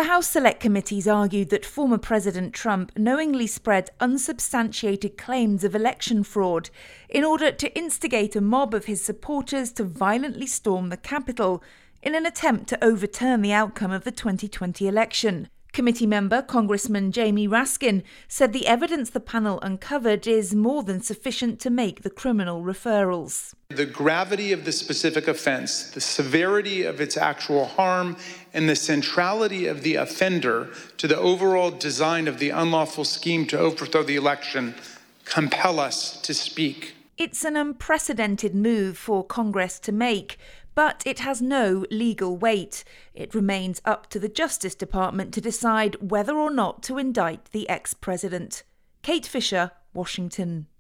The House Select Committees argued that former President Trump knowingly spread unsubstantiated claims of election fraud in order to instigate a mob of his supporters to violently storm the Capitol in an attempt to overturn the outcome of the 2020 election. Committee member Congressman Jamie Raskin said the evidence the panel uncovered is more than sufficient to make the criminal referrals. The gravity of the specific offense, the severity of its actual harm, and the centrality of the offender to the overall design of the unlawful scheme to overthrow the election compel us to speak. It's an unprecedented move for Congress to make, but it has no legal weight. It remains up to the Justice Department to decide whether or not to indict the ex-president. Kate Fisher, Washington.